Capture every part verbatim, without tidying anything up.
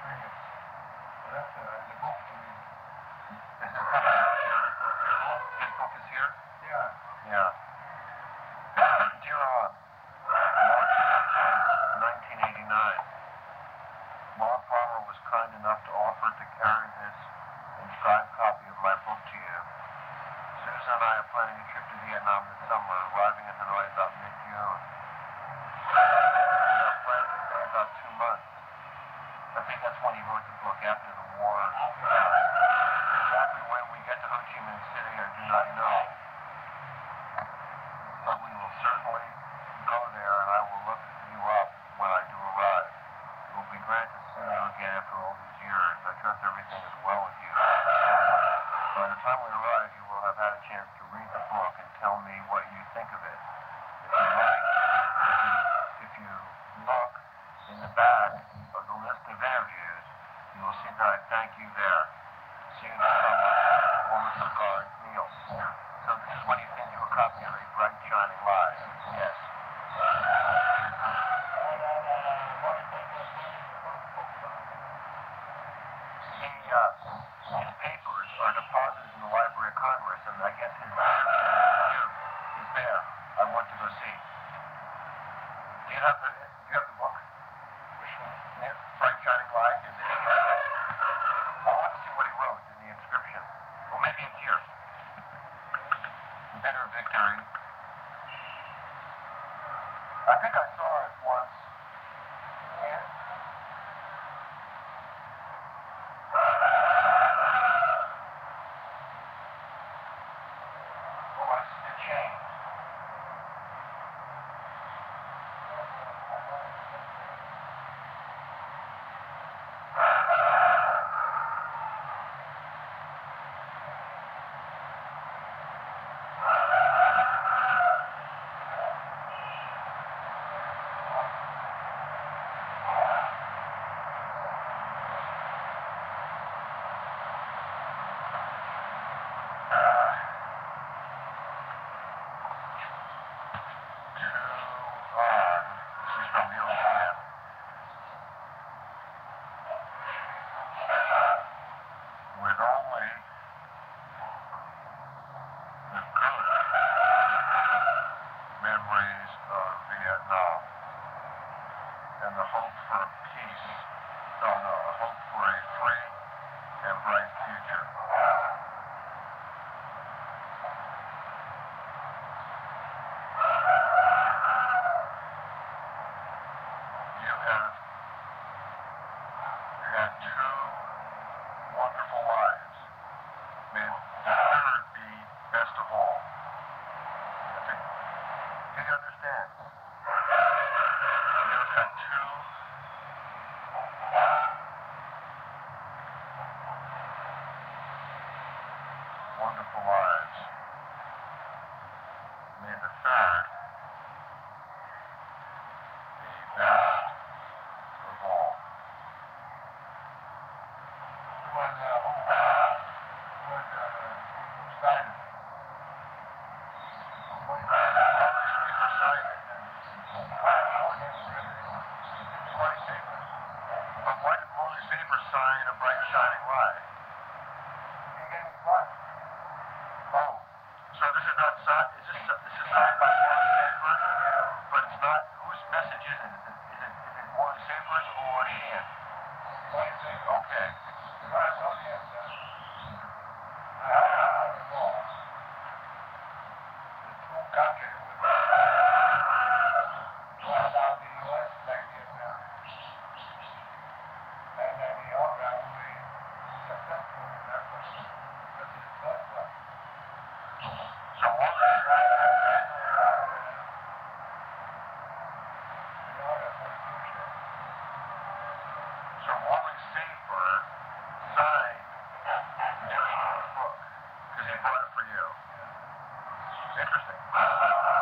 That's uh, in the book. I mean, this is His book is here? Yeah. Yeah. Dear On, March fifteenth, nineteen eighty-nine. Bob Palmer was kind enough to offer to carry this inscribed copy of my book to you. Susan and I are planning a trip to Vietnam this summer, arriving at Hanoi about mid-June. We are planning to stay about two months. I think that's when he wrote the book, after the war. Exactly when we get to Ho Chi Minh City, I do not know. But we will certainly go there, and I will look you up when I do arrive. It will be great to see you again after all these years. I trust everything is well with you. By the time we arrive, you will have had a chance to read the book and tell me what you think of it. If you like, if you, if you look in the back of the list of interviews, you will see that I thank you there. See you this summer. Warmest regards, Neil. So this is when he sends you a copy of A Bright Shining Light. Yes. He, uh, his papers are deposited in the Library of Congress, and I guess his review is there. I want to go see. Do you have the, do you have the book? Which one? Yeah, Bright Shining Light. Is it in here? I want to see what he wrote in the inscription. Well, maybe it's here. Better Victory. I think I saw it once. Yeah. What's the change? Wonderful lives. May the third be best of all. When, uh, who, when, uh, who signed it? Morris Schaefer signed it. Morris Schaefer. But why did Morris Schaefer sign A Bright Shining Light? He gave me one. Oh, so this is not signed, is this, this is signed by Morris Schaefer? Yeah. But it's not, whose message is it? Is it, is it, is it Morris Schaefer's or Sheehan? Morris Schaefer. Okay. The Smithsonian, uh, I don't know the law. The two countries would to allow the U S flag Vietnam. And then the other will be successful in that one. This is the first one. So what is right in order for the future? So Wally Schaefer signed Neil Sheehan's book because he bought it for you. Interesting.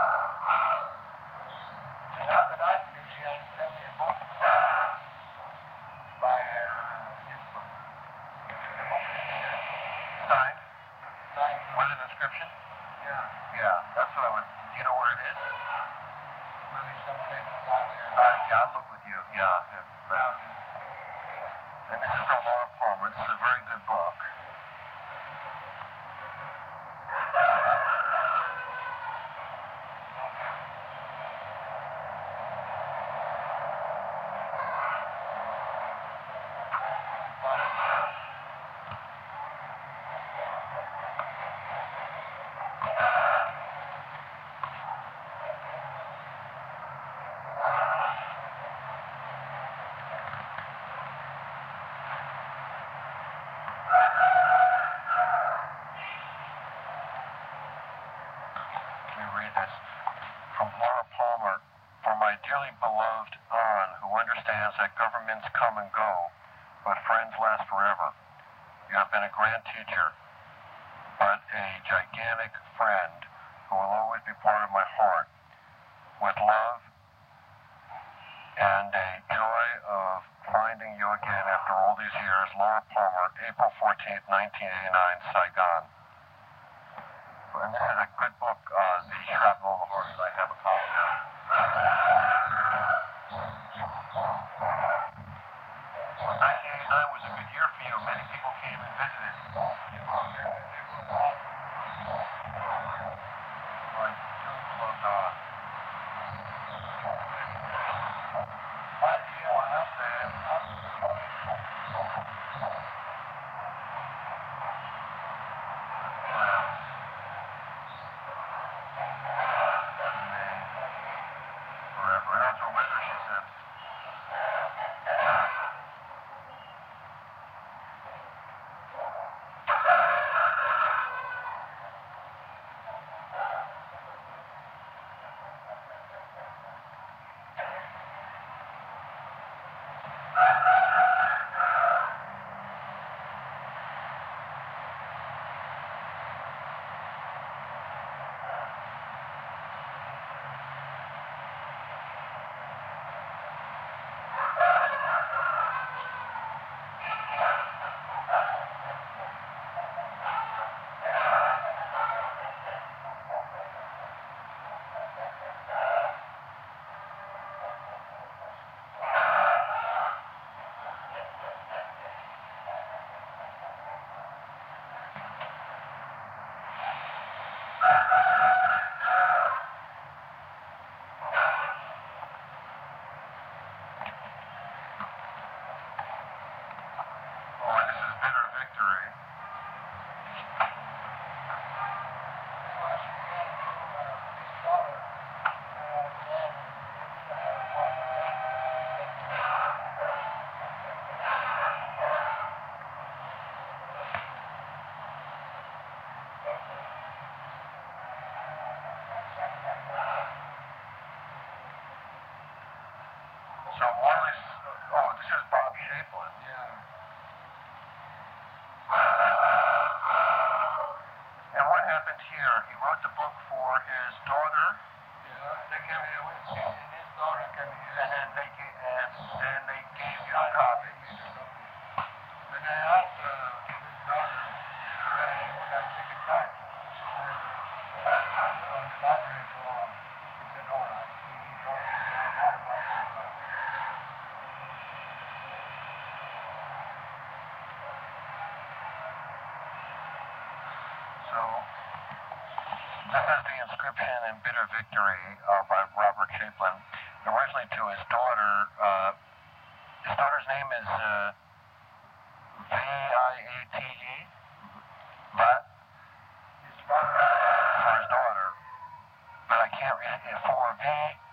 understands that governments come and go, but friends last forever. You have been a grand teacher, but a gigantic friend who will always be part of my heart. With love and a joy of finding you again after all these years, Laura Palmer, April fourteenth, nineteen eighty-nine, Saigon. And this is a good book, uh, The Shrapnel of the Heart. I have a copy now. nineteen eighty-nine was a good year for you. Many people came and visited. Like, June closed on. Forever. And also weather, she said. So Morley's, oh, this is Bob Shapelin. Yeah. And what happened here? He wrote the book for his daughter. Yeah, they came here with him, and his daughter came here. And then they gave, and then they gave you a copy. And I asked uh, his daughter whether she would like to take it back. And uh, on the library for him. He said, all right. He, he brought it down, not about it. So, this is the inscription in Bitter Victory uh, by Robert Shapelin, originally to his daughter. Uh, his daughter's name is uh, V I A T E, but his father, for his daughter, but I can't read it, for V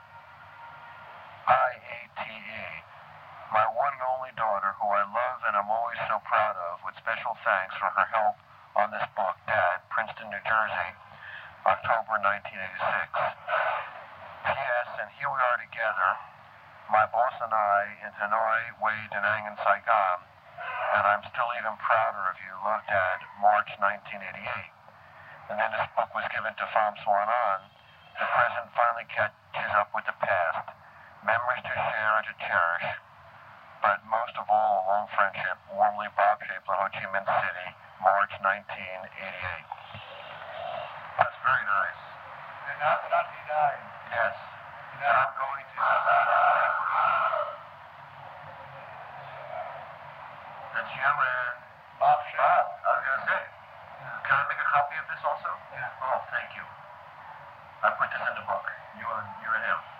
I A T E, my one and only daughter, who I love and I'm always so proud of, with special thanks for her help on this book, Dad, Princeton, New Jersey, October nineteen eighty-six. P S. And here we are together, my boss and I in Hanoi, Wade, Da Nang, and Saigon, and I'm still even prouder of you. Love, Dad, March nineteen eighty-eight. And then this book was given to Pham Swan An. The present finally catches up with the past. Memories to share and to cherish, but most of all, a long friendship. Warmly, Bob Shapelin, Ho Chi Minh City, March nineteen eighty-eight. That's very nice. And after that, he died. Yes. And I'm going to see the papers. That's you and Bob Shapelin. I was going to say. Yeah. Can I make a copy of this also? Yeah. Oh, thank you. I put this in the book. You and you and him.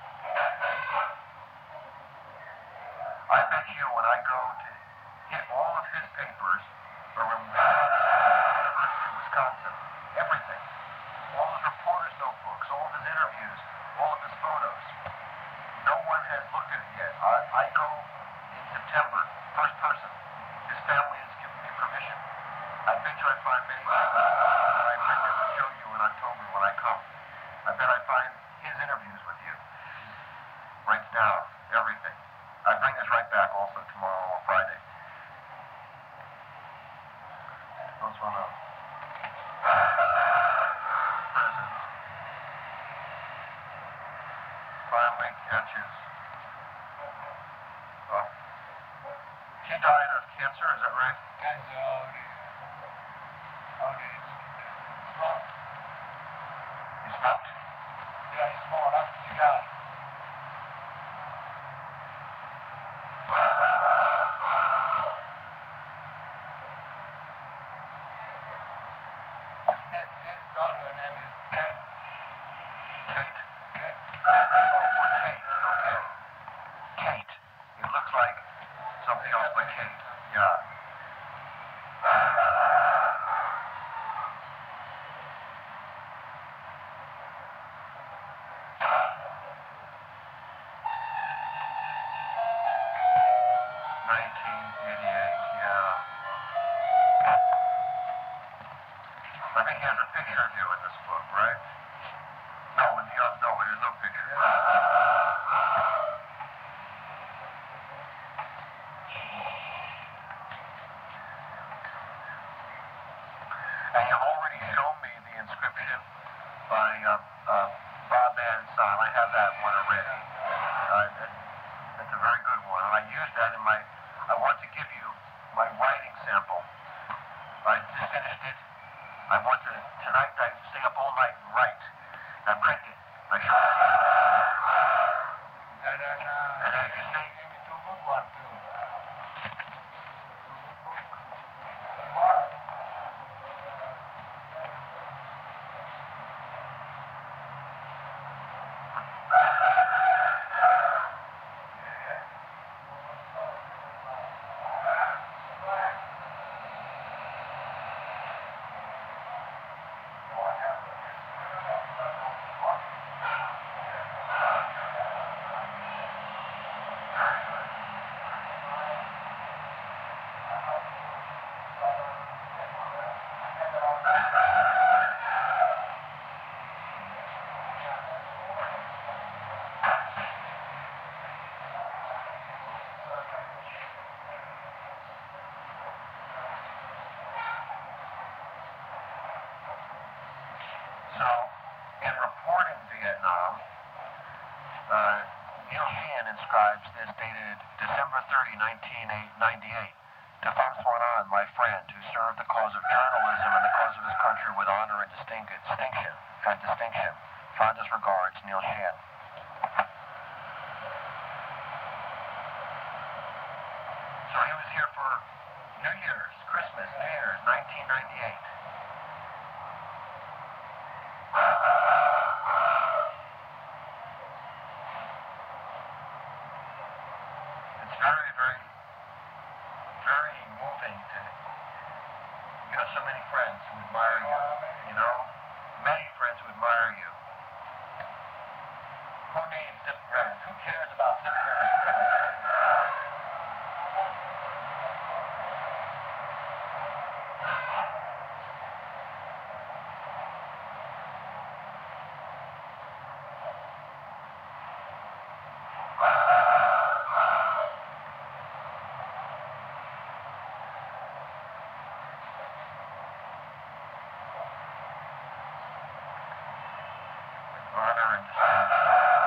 I bet you when I go to hit all of his papers from University of Wisconsin, everything, all his reporters' notebooks, all of his interviews, all of his photos, no one has looked at it yet. I, I go in September, first person. His family has given me permission. I bet you I find many things that I bring them to show you in October when I come. I bet I find his interviews with you. Writes down everything. I bring this right cancer, is that right? Cancer already, already smoked. You smoked? Yeah, he smoked a cigar. His, his daughter name is Kate. Kate? Kate. Oh, for Kate, okay. Kate. It looks like something else but Kate. Yeah. nineteen eighty-eight, yeah. I think he has a picture of you in this book, right? No, in the other, no, there's no picture. And you've already shown me the inscription by uh, uh, Bob Van Son. I have that one already. Uh, that, that's a very good one. And I used that in my, I want to give you my writing sample. I just finished it. I want to, tonight I stay up all night and write. I print it. I show it. And then, uh, And as you see, he gave me two good ones too. so in reporting Vietnam, uh, Neil Sheehan inscribes this dated December thirtieth, nineteen ninety-eight. To Pham Xuan An, my friend, who served the cause of journalism and the cause of his country with honor and distinction, distinction and distinction. Fondest regards, Neil Sheehan. So he was here for New Year's, Christmas, New Year's, nineteen ninety-eight. It's very, very, very moving to, you know, so many friends who admire you, you know, many friends who admire you. Who needs zip friends? Who cares about zip friends? Honor and distinction.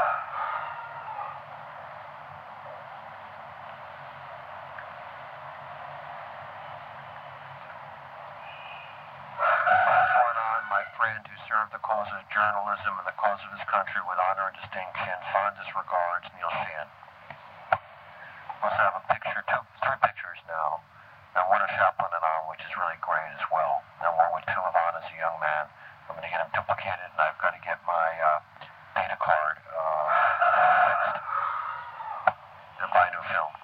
Pham Xuan An, my friend, who served the cause of journalism and the cause of his country with honor and distinction. Fondest regards, Neil Sheehan. Must have a picture, two, three pictures now, and one of Chaplin and An, which is really great as well. And one with two of An as a young man. I'm going to get them duplicated, and I've got to get my uh, data card uh, fixed and buy new film.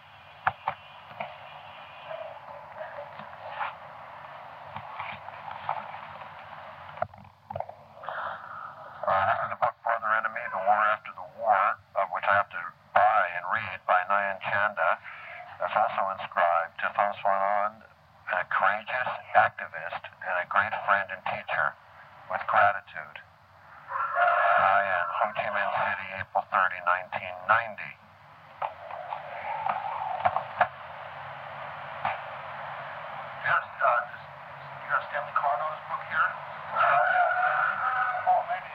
Uh, this is the book Brother Enemy, The War After the War, uh, which I have to buy and read by Nyan Chanda. That's also inscribed to Pham Xuan An, a courageous activist and a great friend and teacher, with gratitude. Nyan, Ho Chi Minh City, April thirtieth, nineteen ninety. You have, uh, this, you have Stanley Carno's book here? Oh, many.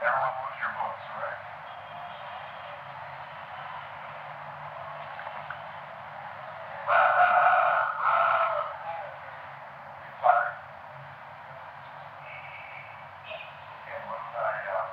Everyone moves your books, right? You tired? Okay, what did I, uh...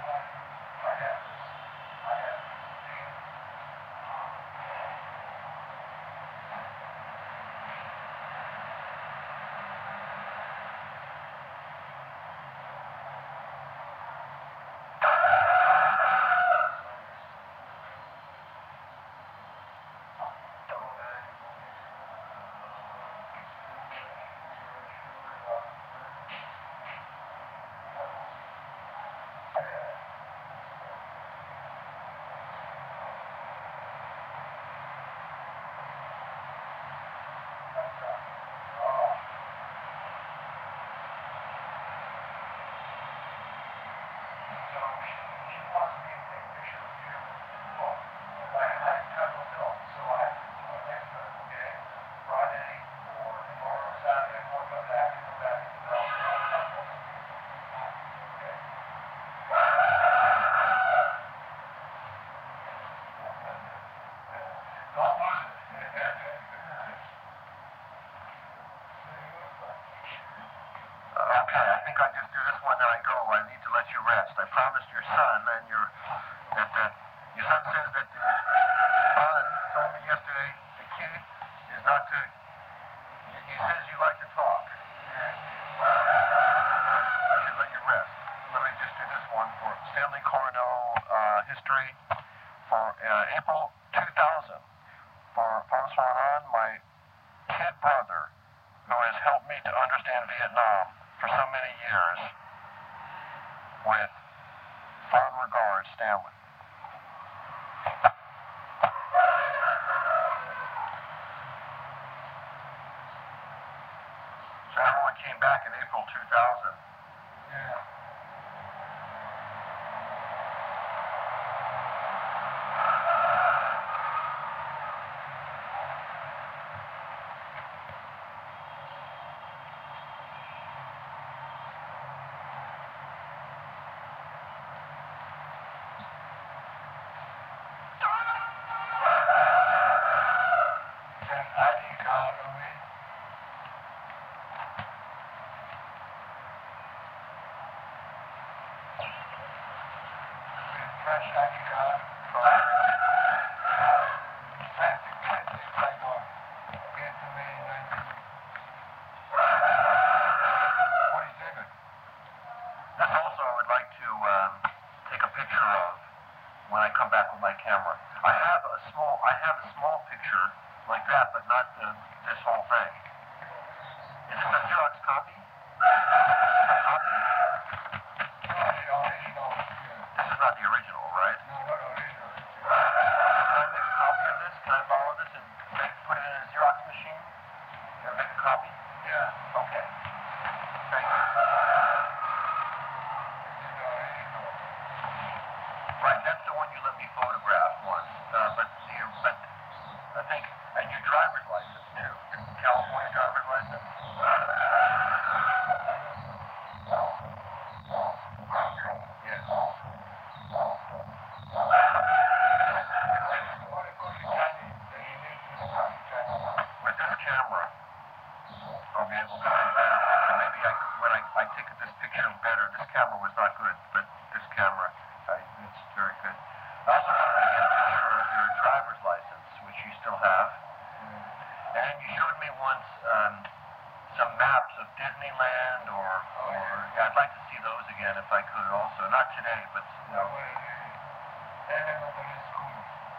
Okay, I think I just do this one, then I go. I need to let you rest. I promised your son and your that that your son says that the son told me yesterday the key is not to. He, he says you like to talk. I should let you rest. Let me just do this one for Stanley Coronel uh, history for uh, April two thousand for Phom Son An, my kid brother, who has helped me to understand Vietnam for so many years. With fond regards, Stanley. So everyone came back in April two thousand. Yeah. Fresh I D card. Plastic plastic like on. Get to me in nineteen forty-seven. That's also I would like to um, take a picture of when I come back with my camera. I have a small, I have a small picture like that, but not the, this whole thing. Is this a Xerox copy? A copy? No, the original. Yeah. This is not the original, right? No, not original. Can I make a copy of this? Can I borrow this and make, put it in a Xerox machine? Can I make a copy? Yeah. Okay. Thank you. This is the original. Right, that's the one you let me photograph once. Uh, but the, but I think, and your driver's license too. Your California driver's license. Yes. With this camera, I'll be able to get a better picture. Maybe I, when I, I take this picture better, this camera was not good, but this camera, I, it's very good. I also wanted to get a picture of your driver's license, which you still have. And you showed me once um, some maps of Disneyland, or, or yeah, I'd like to see those again if I could also. Not today, but you know. Elementary school.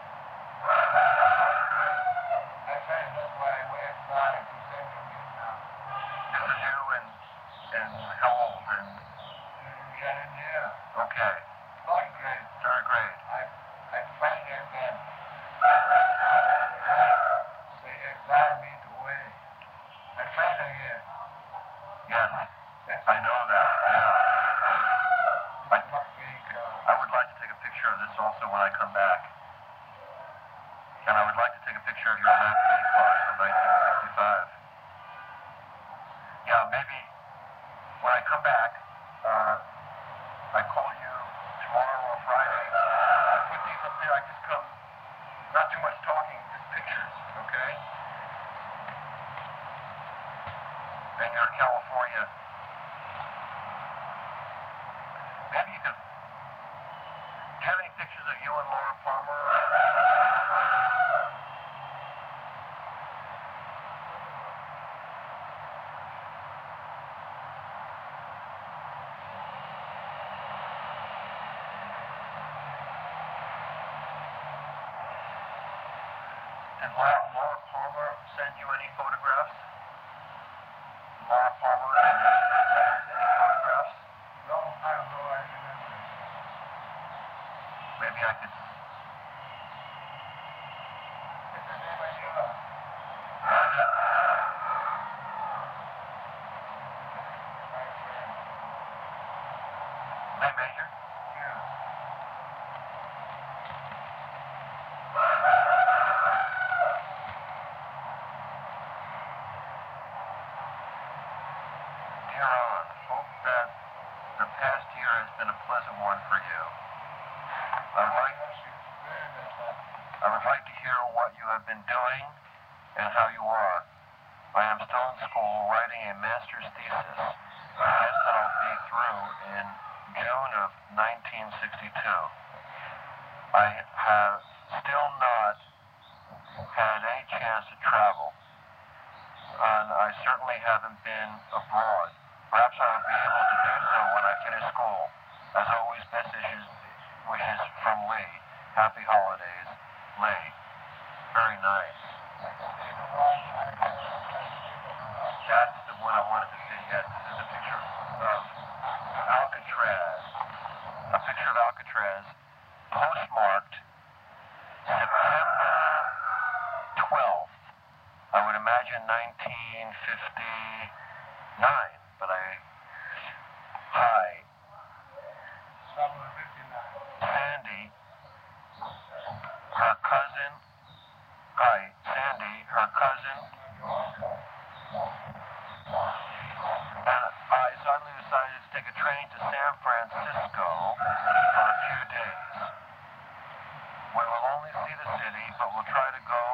I said that's why I went outside to Central Vietnam. This is you and, and how old? And, Yeah. okay, Third grade. third grade. I I failed exam. They exiled me to away. I failed again. Yes, I know that, yeah. I, Not being, uh, I would like to take a picture of this also when I come back. And I would like to take a picture of your Mac three car from nineteen sixty-five. Yeah, maybe when I come back, uh, I call you tomorrow or Friday. I put these up there. I just come, not too much talking, just pictures, okay? And your California. Maybe you could, Did Laura, Laura Palmer send you any photographs? Laura Palmer and any photographs? No, I have no idea. Maybe I could. What's the name of your? Hey, Major. Yeah. Dear Ron, hope that the past year has been a pleasant one for you. I'd like, I would like to hear what you have been doing and how you are. I am still in school writing a master's thesis. I guess that I'll be through in June of nineteen sixty-two. I have still not had any chance to travel, and I certainly haven't been abroad. Perhaps I will be able to do so when I finish school. As always, best wishes, wishes from Lee. Happy holidays, Lee. Very nice. That's the one I wanted to see. Yes, this is a picture of Alcatraz. A picture of Alcatraz, postmarked September twelfth. I would imagine nineteen fifty-nine, but I. Hi. Sandy, her cousin. Hi, Sandy, her cousin. And I suddenly decided to take a train to San Francisco for a few days. We will only see the city, but we'll try to go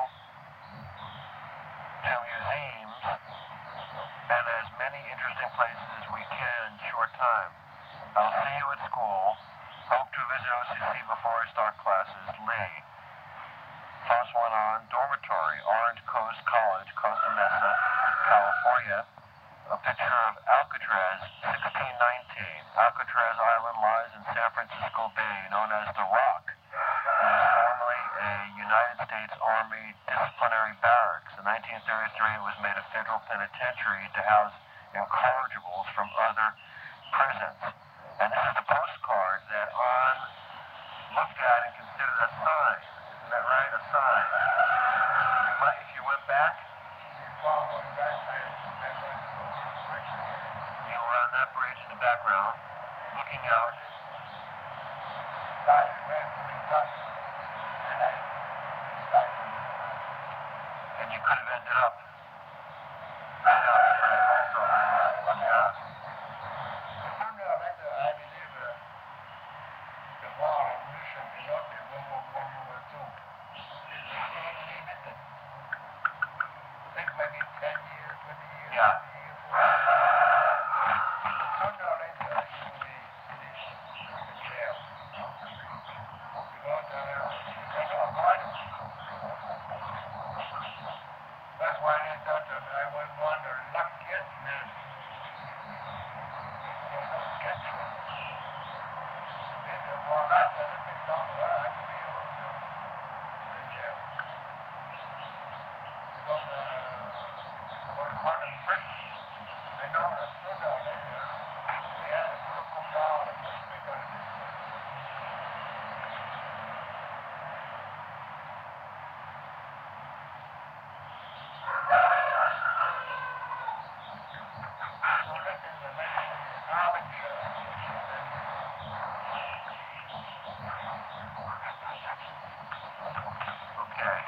to museums and as many interesting places as we can in short time. I'll see you at school. Hope to visit O C C before I start classes. Lee. Plus one on dormitory, Orange Coast College, Costa Mesa, California. A picture of Alcatraz, sixteen nineteen. Alcatraz Island lies in San Francisco Bay, known as the Rock. It was formerly a United States Army disciplinary barracks. In nineteen thirty-three, it was made a federal penitentiary to house incorrigibles from other prisons. And this is the postcard that On looked at and considered a sign. Isn't that right? A sign. You might, if you went back, you were on that bridge in the background, looking out. And you could have ended up in Alcatraz also. Yeah. Yeah. That's why they thought that I was one of the luckiest men. Well, that's a little bit longer. I will be able to in jail. Because uh, for one in Britain, I know that sooner or later we had to come down and just speak on this. So this is the main harbinger. Okay.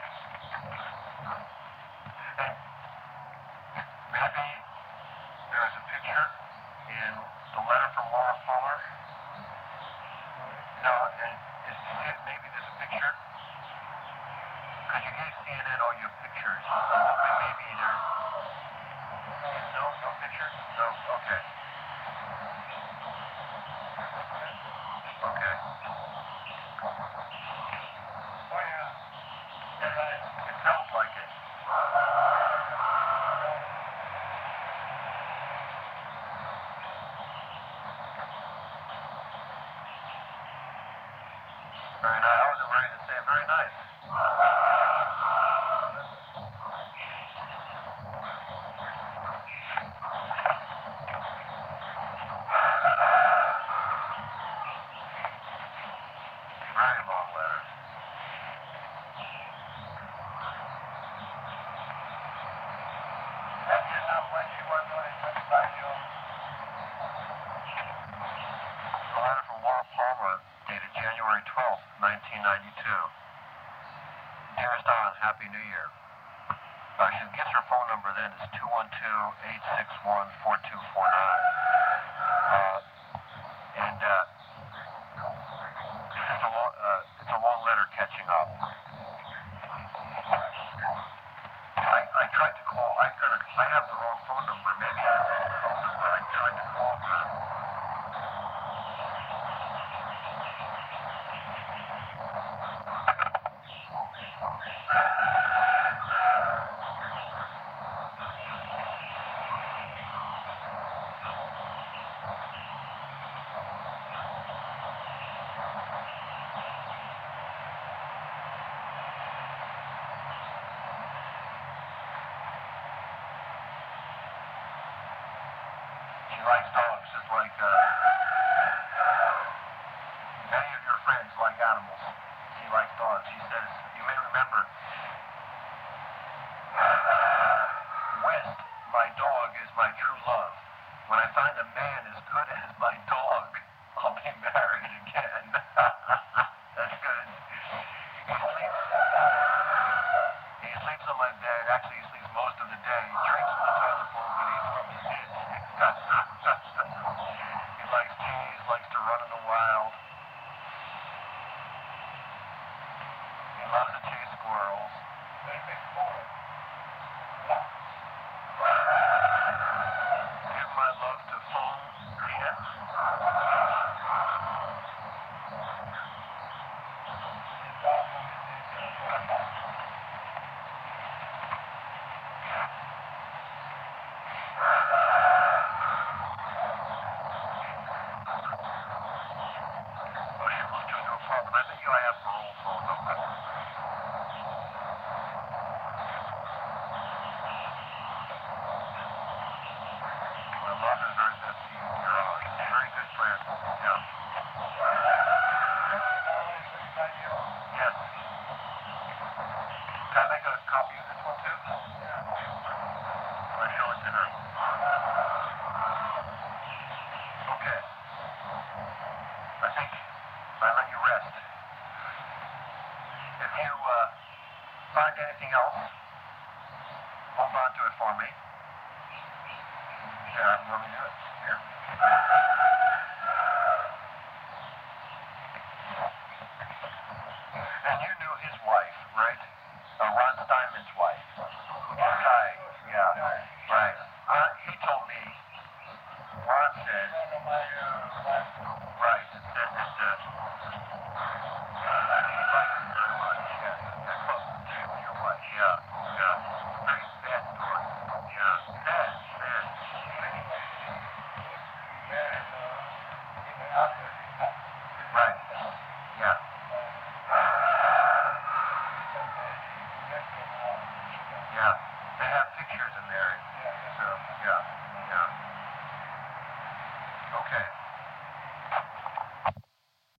And maybe there's a picture in the letter from Laura Palmer. No, and is it, maybe there's a picture. Because you gave C N N all your pictures. I'm hoping maybe there's. No, no picture? No, okay. Okay. Oh, yeah. Yes, it sounds like it. Very nice. I wasn't ready to say it. Very nice. Happy New Year. Uh, she gets her phone number then. It's two one two, eight six one, four two four nine. Uh, and uh, it's, a long, uh, it's a long letter catching up. I, I tried to call. I got a, I have the wrong phone number. Maybe I have the wrong phone number. I tried to call her. She likes dogs, just like uh, many of your friends like animals. She likes dogs. She says, you may remember, uh, West, my dog, is my true love. When I find a man as good as my dog, I'll be married again. That's good. He sleeps, he sleeps on my bed. Actually, he sleeps most of the day. He drinks from the toilet bowl, but eats from the dish. He likes cheese, likes to run in the wild. He loves to chase squirrels. Give my love to Fong Tien. I bet you I have her old phone number. My love is very best to you. You're a very good friend. Yeah. Yes. Can I make a copy of this one too? Yeah. I show it to her. Okay. I think I let you rest. If you uh, find anything else, hold on to it for me. Yeah, I'm going to do it. Here. And you knew his wife, right? Uh, Ron Steinman's wife. Right. Yeah. Right. Uh, he told me, Ron said, right, said that uh, he liked you very much. Yeah. Yeah, close to you and your wife. Yeah. Yeah. Very sad story. Yeah. Sad. Sad. Right. Yeah. Yeah. They have pictures in there. So, yeah. Yeah. Okay.